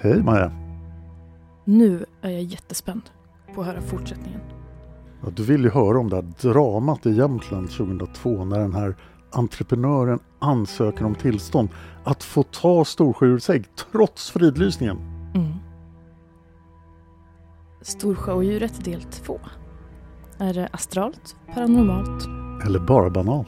Hej Maja. Nu är jag jättespänd på att höra fortsättningen. Ja, du vill ju höra om det här dramat i Jämtland 2002 när den här entreprenören ansöker om tillstånd att få ta storsjödjursägg trots fridlysningen. Storsjödjuret del 2. Är det astralt, paranormalt? Eller bara banalt.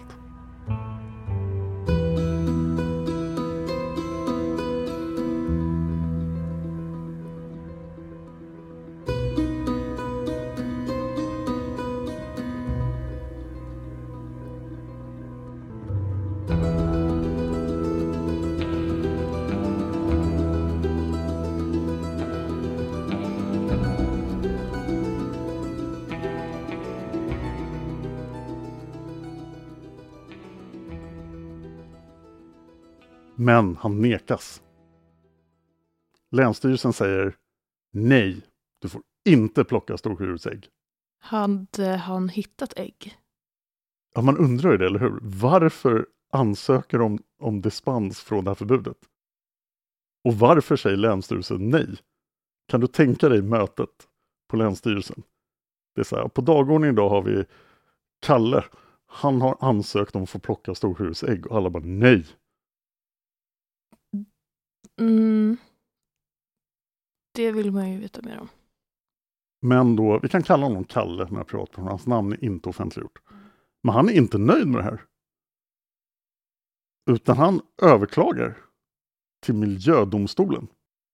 Men han nekas. Länsstyrelsen säger nej, du får inte plocka storsjödjursägg. Hade han hittat ägg? Ja, man undrar ju det, eller hur? Varför ansöker de om dispens från det här förbudet? Och varför säger Länsstyrelsen nej? Kan du tänka dig mötet på Länsstyrelsen? Det är så här, på dagordningen idag har vi Kalle. Han har ansökt om att få plocka storsjödjursägg och alla bara nej. Det vill man ju veta mer om. Men då, vi kan kalla honom Kalle när privatperson. Hans namn är inte offentliggjort. Men han är inte nöjd med det här. Utan han överklagar till miljödomstolen.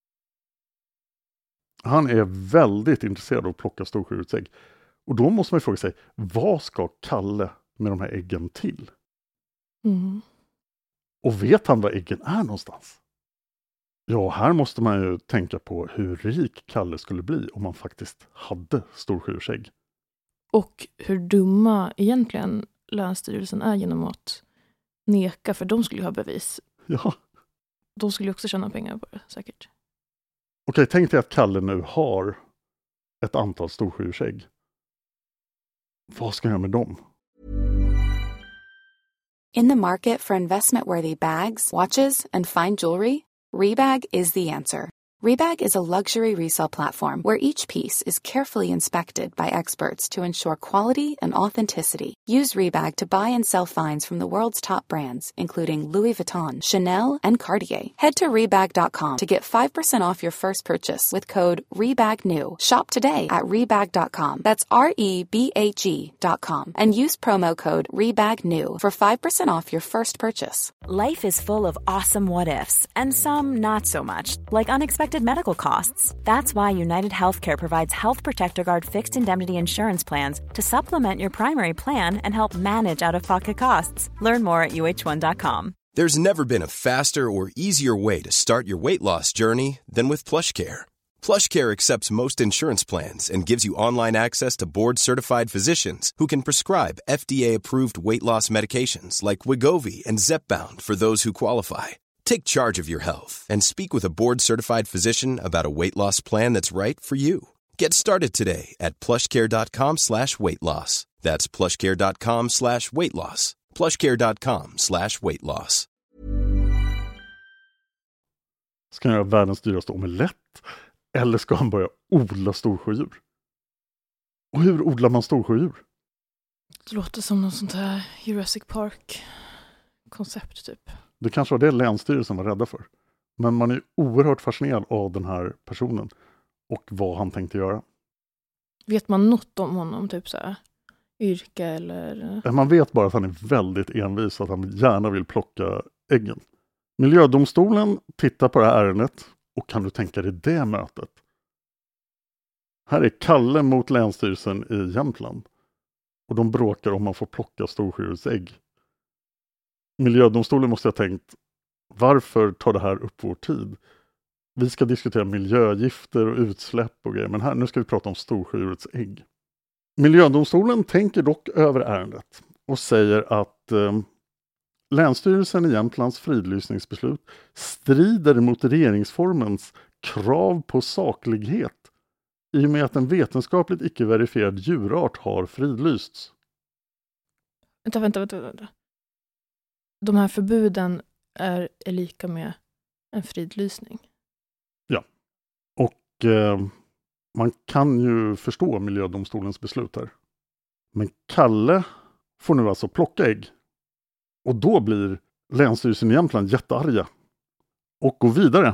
Han är väldigt intresserad av att plocka storsjödjursägg. Och då måste man ju fråga sig, vad ska Kalle med de här äggen till? Och vet han var äggen är någonstans? Ja, här måste man ju tänka på hur rik Kalle skulle bli om man faktiskt hade storsjödjursägg. Och hur dumma egentligen Länsstyrelsen är genom att neka, för de skulle ju ha bevis. Ja. De skulle ju också tjäna pengar på det, säkert. Okej, tänk dig att Kalle nu har ett antal storsjödjursägg. Vad ska jag göra med dem? In the market for investment-worthy bags, watches, and fine jewelry, Rebag is the answer. Rebag is a luxury resale platform where each piece is carefully inspected by experts to ensure quality and authenticity. Use Rebag to buy and sell finds from the world's top brands, including Louis Vuitton, Chanel, and Cartier. Head to Rebag.com to get 5% off your first purchase with code REBAGNEW. Shop today at Rebag.com. That's REBAG.com. And use promo code REBAGNEW for 5% off your first purchase. Life is full of awesome what-ifs, and some not so much, like unexpected medical costs. That's why United Healthcare provides Health Protector Guard fixed indemnity insurance plans to supplement your primary plan and help manage out-of-pocket costs. Learn more at UH1.com. There's never been a faster or easier way to start your weight loss journey than with PlushCare. PlushCare accepts most insurance plans and gives you online access to board-certified physicians who can prescribe FDA-approved weight loss medications like Wegovy and Zepbound for those who qualify. Take charge of your health and speak with a board-certified physician about a weight loss plan that's right for you. Get started today at plushcare.com/weightloss. That's plushcare.com/weightloss. plushcare.com/weightloss. Ska han göra världens dyraste omelett? Eller ska han börja odla storsjödjur? Och hur odlar man storsjödjur? Det låter som något sånt här Jurassic Park-koncept typ. Det kanske var det Länsstyrelsen var rädda för. Men man är oerhört fascinerad av den här personen och vad han tänkte göra. Vet man något om honom? Typ så här yrke eller... Man vet bara att han är väldigt envis och att han gärna vill plocka äggen. Miljödomstolen tittar på det här ärendet och kan du tänka dig det mötet? Här är Kalle mot Länsstyrelsen i Jämtland. Och de bråkar om man får plocka storsjödjursägg. Miljödomstolen måste ha tänkt, varför tar det här upp vår tid? Vi ska diskutera miljögifter och utsläpp och grejer, men här, nu ska vi prata om storsjödjurets ägg. Miljödomstolen tänker dock över ärendet och säger att Länsstyrelsen i Jämtlands fridlysningsbeslut strider mot regeringsformens krav på saklighet i och med att en vetenskapligt icke verifierad djurart har fridlysts. Vänta. De här förbuden är lika med en fridlysning. Ja, man kan ju förstå miljödomstolens beslut här. Men Kalle får nu alltså plocka ägg. Och då blir Länsstyrelsen i Jämtland jättearga. Och går vidare.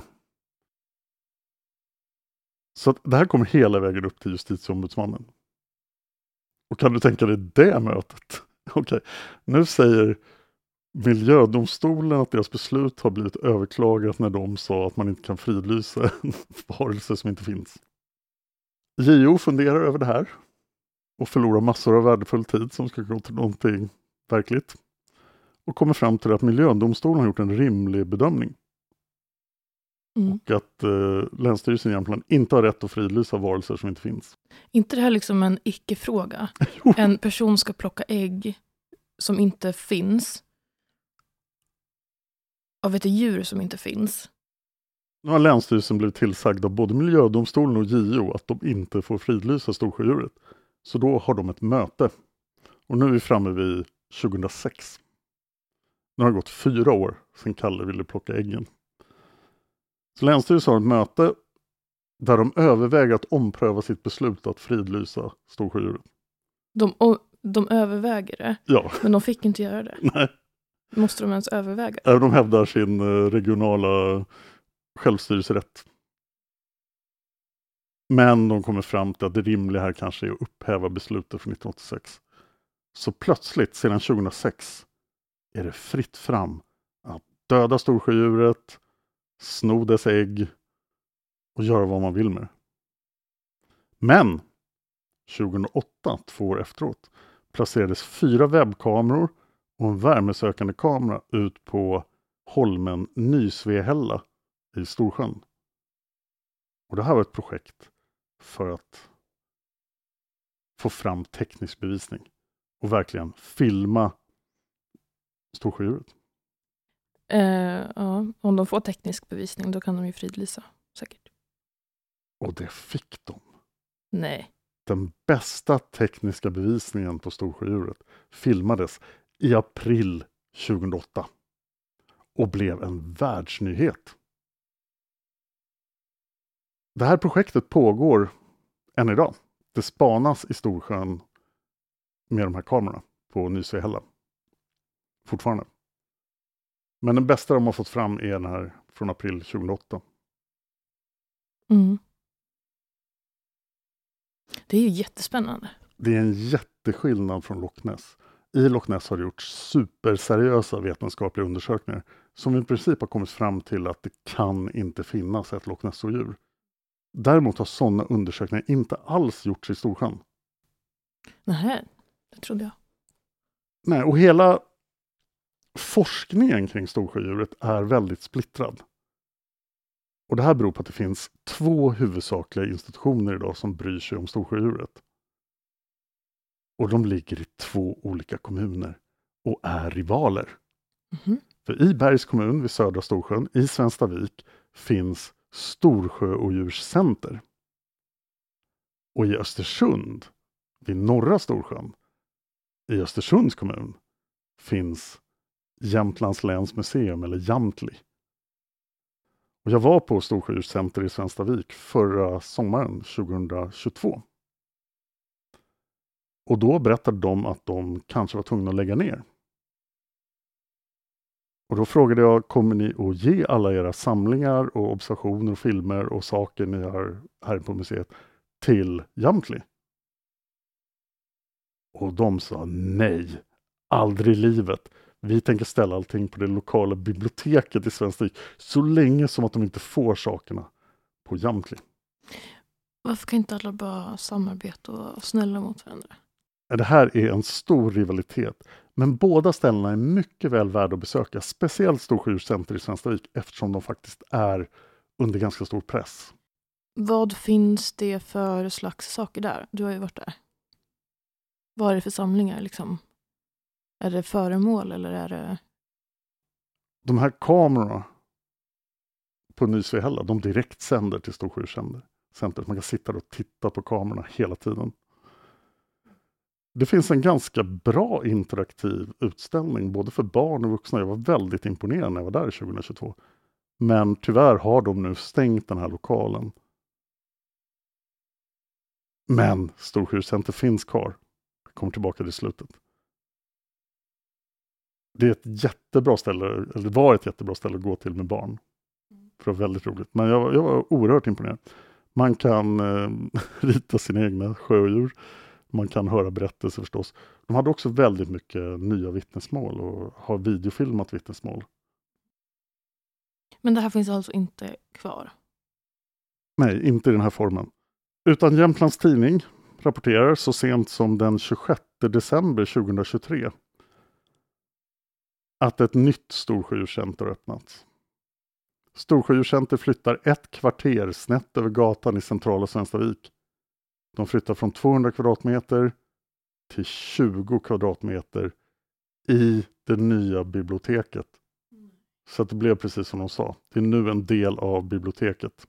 Så att det här kommer hela vägen upp till justitieombudsmannen. Och kan du tänka dig det mötet? Okej, nu säger miljödomstolen att deras beslut har blivit överklagat när de sa att man inte kan fridlysa en varelse som inte finns. JO funderar över det här och förlorar massor av värdefull tid som ska gå till någonting verkligt. Och kommer fram till att miljödomstolen har gjort en rimlig bedömning. Och att Länsstyrelsen i Jämtland inte har rätt att fridlysa varelser som inte finns. Inte det här liksom en icke-fråga? En person ska plocka ägg som inte finns av ett djur som inte finns. Nu har Länsstyrelsen blivit tillsagd av både miljödomstolen och JO att de inte får fridlysa storsjödjuret. Så då har de ett möte. Och nu är vi framme vid 2006. Nu har det gått 4 år sedan Kalle ville plocka äggen. Så Länsstyrelsen har ett möte där de överväger att ompröva sitt beslut att fridlysa storsjödjuret. De överväger det, Ja. Men de fick inte göra det. Nej. Måste de ens överväga? De hävdar sin regionala självstyrelserätt. Men de kommer fram till att det rimliga här kanske är att upphäva beslutet från 1986. Så plötsligt, sedan 2006, är det fritt fram att döda storsjödjuret, sno dess ägg och göra vad man vill med det. Men 2008, 2 år efteråt, placerades 4 webbkameror och en värmesökande kamera ut på holmen Nysvehälla i Storsjön. Och det här var ett projekt för att få fram teknisk bevisning och verkligen filma storsjödjuret. Ja, om de får teknisk bevisning då kan de ju fridlysa, säkert. Och det fick de. Nej. Den bästa tekniska bevisningen på storsjödjuret filmades i april 2008 och blev en världsnyhet. Det här projektet pågår än idag. Det spanas i Storsjön med de här kamerorna på Nysvehälla. Fortfarande. Men den bästa de har fått fram är den här från april 2008. Mm. Det är ju jättespännande. Det är en jätteskillnad från Loch Ness. I Loch Ness har det gjorts superseriösa vetenskapliga undersökningar som i princip har kommit fram till att det kan inte finnas ett Loch Ness-odjur. Däremot har sådana undersökningar inte alls gjorts i Storsjön. Nej, det trodde jag. Nej, och hela forskningen kring storsjödjuret är väldigt splittrad. Och det här beror på att det finns 2 huvudsakliga institutioner idag som bryr sig om storsjödjuret. Och de ligger i 2 olika kommuner och är rivaler. Mm-hmm. För i Bergs kommun vid södra Storsjön, i Svenstavik, finns Storsjöodjurscenter. Och i Östersund, vid norra Storsjön, i Östersunds kommun, finns Jämtlands läns museum eller Jamtli. Och jag var på Storsjöodjurscenter i Svenstavik förra sommaren 2022. Och då berättade de att de kanske var tvungna att lägga ner. Och då frågade jag, kommer ni att ge alla era samlingar och observationer och filmer och saker ni har här på museet till Jamtli? Och de sa nej, aldrig i livet. Vi tänker ställa allting på det lokala biblioteket i Svenstavik så länge som att de inte får sakerna på Jamtli. Varför kan inte alla bara samarbeta och vara snälla mot varandra? Det här är en stor rivalitet. Men båda ställena är mycket väl värda att besöka. Speciellt Storsjöodjurscenter i Svenstavik eftersom de faktiskt är under ganska stor press. Vad finns det för slags saker där? Du har ju varit där. Vad är det för samlingar liksom? Är det föremål eller är det... De här kamerorna på Nysvehälla, de direkt sänder till Storsjöodjurscentret. Man kan sitta och titta på kamerorna hela tiden. Det finns en ganska bra interaktiv utställning både för barn och vuxna. Jag var väldigt imponerad när jag var där 2022. Men tyvärr har de nu stängt den här lokalen. Men Storsjödjurscenter finns kvar. Jag kommer tillbaka till slutet. Det är ett jättebra ställe, eller det var ett jättebra ställe att gå till med barn. För det var väldigt roligt. Men jag var oerhört imponerad. Man kan rita sina egna sjödjur. Man kan höra berättelser förstås. De hade också väldigt mycket nya vittnesmål och har videofilmat vittnesmål. Men det här finns alltså inte kvar? Nej, inte i den här formen. Utan Jämtlands Tidning rapporterar så sent som den 26 december 2023 att ett nytt Storsjödjurscenter öppnats. Storsjödjurscenter flyttar ett kvarter snett över gatan i centrala Svenstavik. De flyttar från 200 kvadratmeter till 20 kvadratmeter i det nya biblioteket. Så att det blev precis som de sa. Det är nu en del av biblioteket.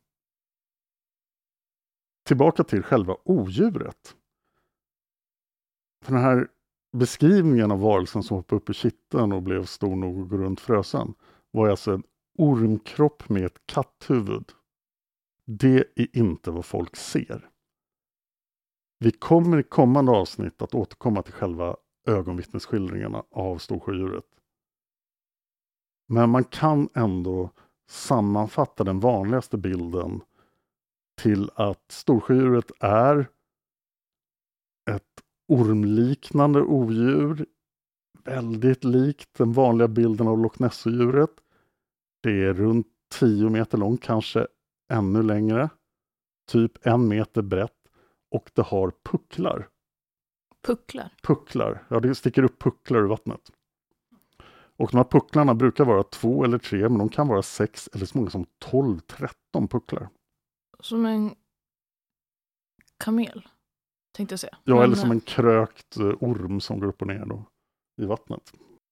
Tillbaka till själva odjuret. För den här beskrivningen av varelsen som hoppade upp i kitteln och blev stor nog att gå runt Frösön var alltså en ormkropp med ett katthuvud. Det är inte vad folk ser. Vi kommer i kommande avsnitt att återkomma till själva ögonvittnesskildringarna av Storsjödjuret. Men man kan ändå sammanfatta den vanligaste bilden till att Storsjödjuret är ett ormliknande odjur, väldigt likt den vanliga bilden av Loch Ness-djuret. Det är runt 10 meter långt, kanske ännu längre, typ 1 meter brett, och det har pucklar. Pucklar, ja, det sticker upp pucklar ur vattnet. Och de här pucklarna brukar vara 2 eller 3, men de kan vara 6 eller så många som 12-13 pucklar. Som en kamel, tänkte jag säga. Ja, men, eller som en krökt orm som går upp och ner då, i vattnet.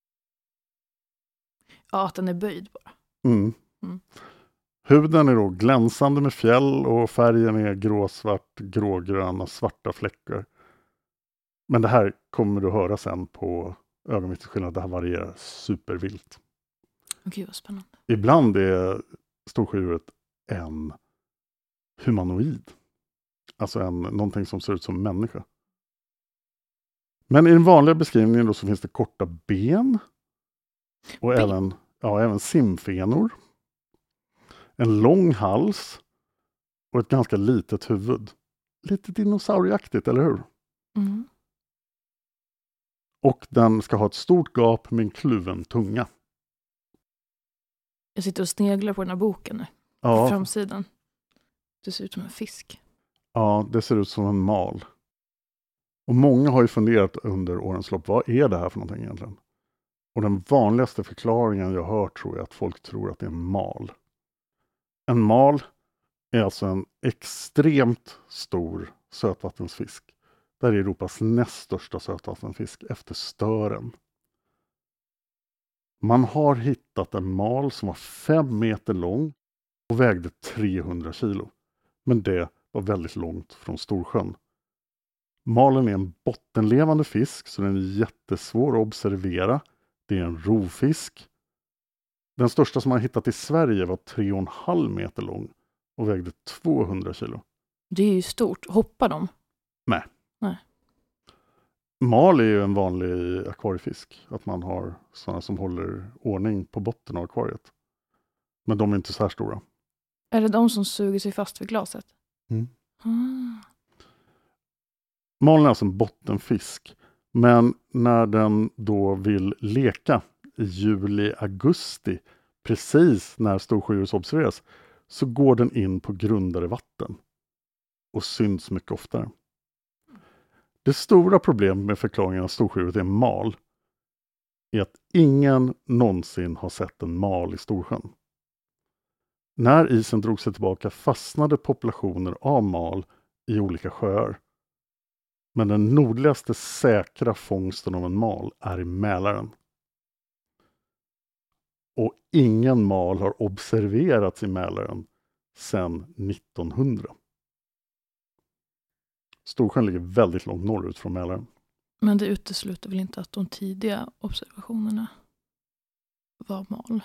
Ja, att den är böjd bara. Mm. Huden är då glänsande med fjäll och färgen är gråsvart, grågröna, svarta fläckar. Men det här kommer du höra sen på ögonvittnesskillnad. Det här varierar supervilt. Gud vad spännande. Ibland är Storsjödjuret en humanoid. Alltså någonting som ser ut som en människa. Men i den vanliga beskrivningen då så finns det korta ben. Och även simfenor. En lång hals. Och ett ganska litet huvud. Lite dinosaurieaktigt, eller hur? Mm. Och den ska ha ett stort gap med en kluven tunga. Jag sitter och sneglar på den här boken nu. Ja. På framsidan. Det ser ut som en fisk. Ja, det ser ut som en mal. Och många har ju funderat under årens lopp, vad är det här för någonting egentligen? Och den vanligaste förklaringen jag har hört tror jag att folk tror att det är en mal. En mal är alltså en extremt stor sötvattensfisk. Det är Europas näst största sötvattenfisk efter stören. Man har hittat en mal som var 5 meter lång och vägde 300 kilo. Men det var väldigt långt från Storsjön. Malen är en bottenlevande fisk så den är jättesvår att observera. Det är en rovfisk. Den största som man hittat i Sverige var 3,5 meter lång och vägde 200 kilo. Det är ju stort. Hoppar de? Nej. Nej. Mal är ju en vanlig akvariefisk. Att man har sådana som håller ordning på botten av akvariet. Men de är inte så här stora. Är det de som suger sig fast vid glaset? Mm. Ah. Malen är alltså en bottenfisk. Men när den då vill leka i juli-augusti, precis när Storsjödjuret observeras, så går den in på grundare vatten och syns mycket oftare. Det stora problemet med förklaringen av Storsjödjuret är mal är att ingen någonsin har sett en mal i Storsjön. När isen drog sig tillbaka fastnade populationer av mal i olika sjöar. Men den nordligaste säkra fångsten av en mal är i Mälaren. Och ingen mal har observerats i Mälaren sedan 1900. Storsjön ligger väldigt långt norrut från Mälaren. Men det utesluter väl inte att de tidiga observationerna var mal?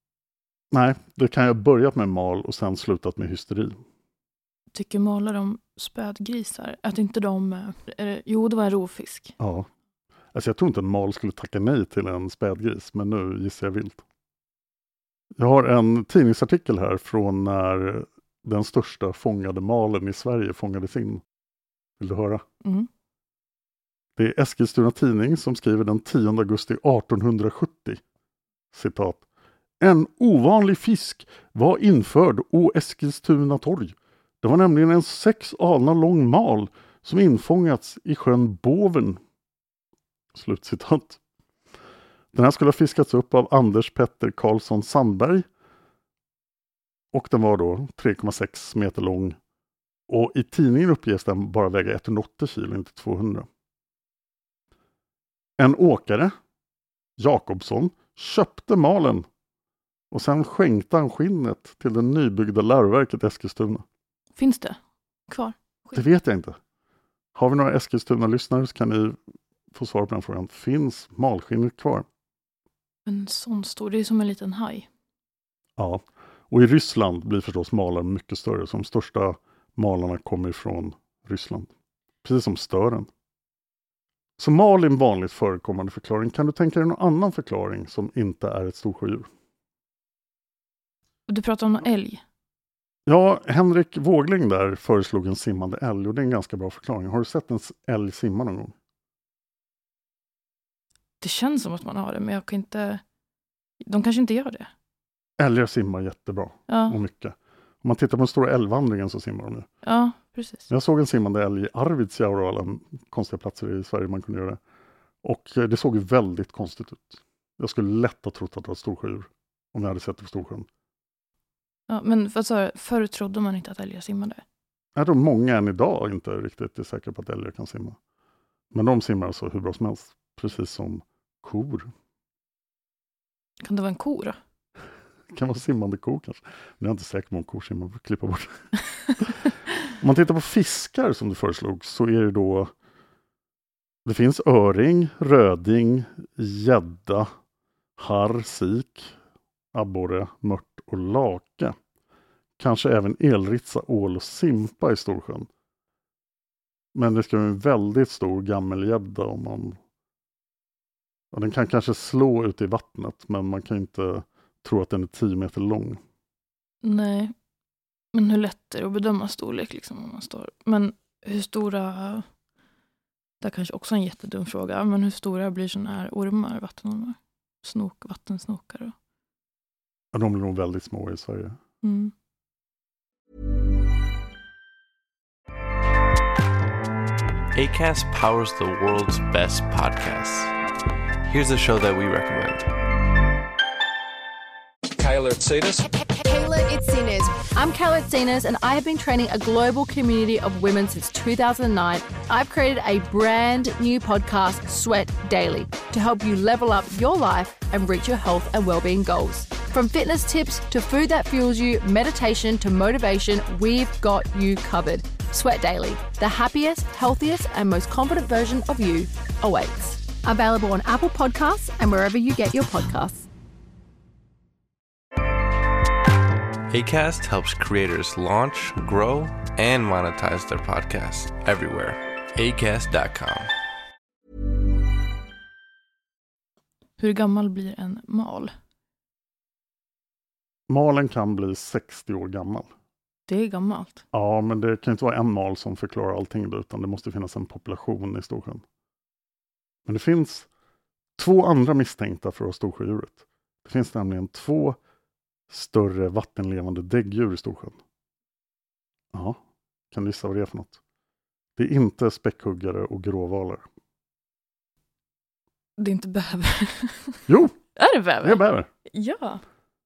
Nej, det kan ju ha börjat med mal och sen slutat med hysteri. Tycker malar om spädgrisar, att inte de... Jo, det var en rovfisk. Ja. Alltså jag tror inte en mal skulle tacka nej till en spädgris, men nu gissar jag vilt. Jag har en tidningsartikel här från när den största fångade malen i Sverige fångades in. Vill du höra? Mm. Det är Eskilstuna Tidning som skriver den 10 augusti 1870. Citat. En ovanlig fisk var införd å Eskilstuna torg. Det var nämligen en 6 alnar lång mal som infångats i sjön Boven. Slutcitat. Den här skulle ha fiskats upp av Anders Petter Karlsson Sandberg. Och den var då 3,6 meter lång. Och i tidningen uppges den bara väga 180 kilo, inte 200. En åkare, Jakobsson, köpte malen. Och sen skänkte han skinnet till det nybyggda läroverket Eskilstuna. Finns det kvar? Det vet jag inte. Har vi några Eskilstuna-lyssnare så kan ni få svar på den frågan. Finns malskinnet kvar? En sån stor, det är som en liten haj. Ja, och i Ryssland blir förstås malar mycket större. Så de största malarna kommer från Ryssland. Precis som stören. Så mal är en vanligt förekommande förklaring. Kan du tänka dig någon annan förklaring som inte är ett storsjödjur? Du pratar om någon älg. Ja, Henrik Wågling där föreslog en simmande älg och det är en ganska bra förklaring. Har du sett en älg simma någon gång? Det känns som att man har det, men jag kan inte... De kanske inte gör det. Älgar simmar jättebra och mycket. Om man tittar på den stora älgvandringen så simmar de ju. Ja, precis. Jag såg en simmande älg i Arvidsjaur och alla konstiga platser i Sverige man kunde göra det. Och det såg ju väldigt konstigt ut. Jag skulle lätt ha trott att det var ett storsjödjur om jag hade sett det på Storsjön. Ja, men förr trodde man inte att älgar simmade. Jag tror många än idag inte riktigt är säkra på att älgar kan simma. Men de simmar alltså hur bra som helst. Precis som kor. Kan det vara en ko då? Det kan vara simmande ko kanske. Men jag är inte säker på om kor simmar. Klippa bort. Om man tittar på fiskar som du föreslog så är det då... Det finns öring, röding, gädda, harr, sik, abborre, mört och lake. Kanske även elritsa, ål och simpa i Storsjön. Men det ska vara en väldigt stor gammelgädda om man... Ja, den kan kanske slå ut i vattnet men man kan inte tro att den är 10 meter lång. Nej, men hur lätt är det att bedöma storlek liksom om man står... Men hur stora... Det är kanske också en jättedum fråga, men hur stora blir sådana här ormar, vattenormar? Vattensnokar då? Ja, de blir nog väldigt små i Sverige. Mm. Acast powers the world's best podcasts. Here's a show that we recommend. Kayla Itsinas. Kayla Itsinas. I'm Kayla Itsinas, and I have been training a global community of women since 2009. I've created a brand new podcast, Sweat Daily, to help you level up your life and reach your health and well-being goals. From fitness tips to food that fuels you, meditation to motivation, we've got you covered. Sweat Daily, the happiest, healthiest, and most confident version of you awaits. Available on Apple Podcasts and wherever you get your podcasts. Acast helps creators launch, grow, and monetize their podcasts everywhere. Acast.com. Hur gammal blir en mal? Malen kan bli 60 år gammal. Det är gammalt. Ja, men det kan inte vara en mal som förklarar allting då, utan det måste finnas en population i Storsjön. Men det finns 2 andra misstänkta för storsjödjuret. Det finns nämligen 2 större vattenlevande däggdjur i Storsjön. Ja, kan du gissa vad det är för något? Det är inte späckhuggare och gråvalar. Det är inte bäver. Jo! Är det bäver? Det är bäver. Ja.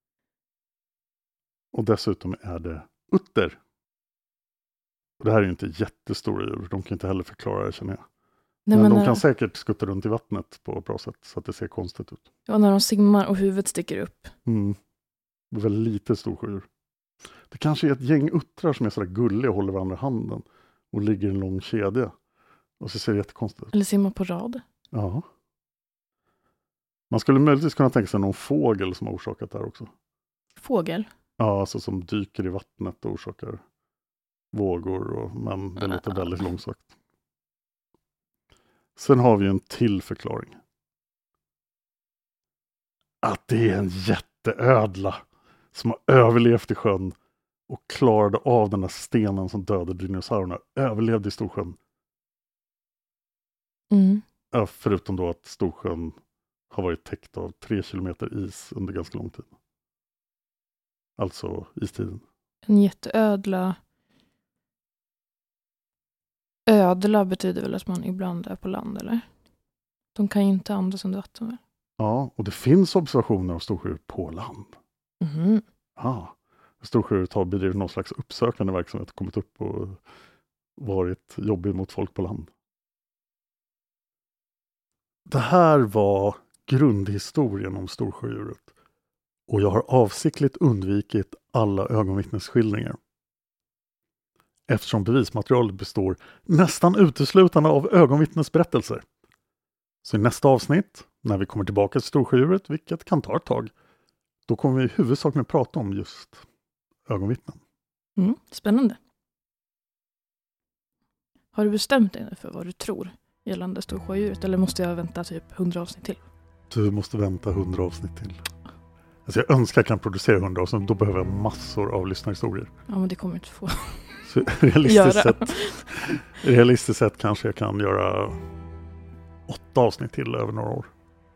Och dessutom är det utter. Och det här är ju inte jättestora djur. De kan inte heller förklara det, känner jag. Nej, men de när, kan säkert skutta runt i vattnet på ett bra sätt så att det ser konstigt ut. Ja, när de simmar och huvudet sticker upp. Mm. Det är väldigt lite storsjödjur. Det kanske är ett gäng uttrar som är sådär gulliga och håller varandra i handen. Och ligger i en lång kedja. Och så ser det jättekonstigt ut. Eller simmar på rad. Ja. Man skulle möjligtvis kunna tänka sig någon fågel som har orsakat det här också. Fågel? Ja, alltså som dyker i vattnet och orsakar vågor, men det låter väldigt långsökt. Sen har vi en till förklaring. Att det är en jätteödla som har överlevt i sjön och klarade av den där stenen som dödade dinosaurierna. Överlevde i Storsjön. Ja, förutom då att Storsjön har varit täckt av 3 kilometer is under ganska lång tid. Alltså istiden. En jätteödla. Ödla betyder väl att man ibland är på land, eller? De kan ju inte andas under vatten, väl? Ja, och det finns observationer av storsjur på land. Ja, storsjuret har bedrivit någon slags uppsökande verksamhet, kommit upp och varit jobbig mot folk på land. Det här var grundhistorien om storsjödjuret. Och jag har avsiktligt undvikit alla ögonvittnesskildringar. Eftersom bevismaterialet består nästan uteslutande av ögonvittnesberättelser. Så i nästa avsnitt, när vi kommer tillbaka till storsjödjuret, vilket kan ta ett tag, då kommer vi i huvudsak med att prata om just ögonvittnen. Spännande. Har du bestämt dig för vad du tror gällande storsjödjuret, eller måste jag vänta typ 100 avsnitt till? Du måste vänta 100 avsnitt till. Alltså jag önskar jag kan producera 100 avsnitt, då behöver jag massor av lyssnarhistorier. Ja, men det kommer inte få. Så realistiskt sett kanske jag kan göra 8 avsnitt till över några år.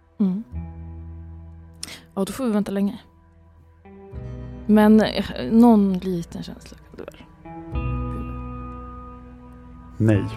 Ja, då får vi vänta länge. Men någon liten känsla kan du väl? Nej.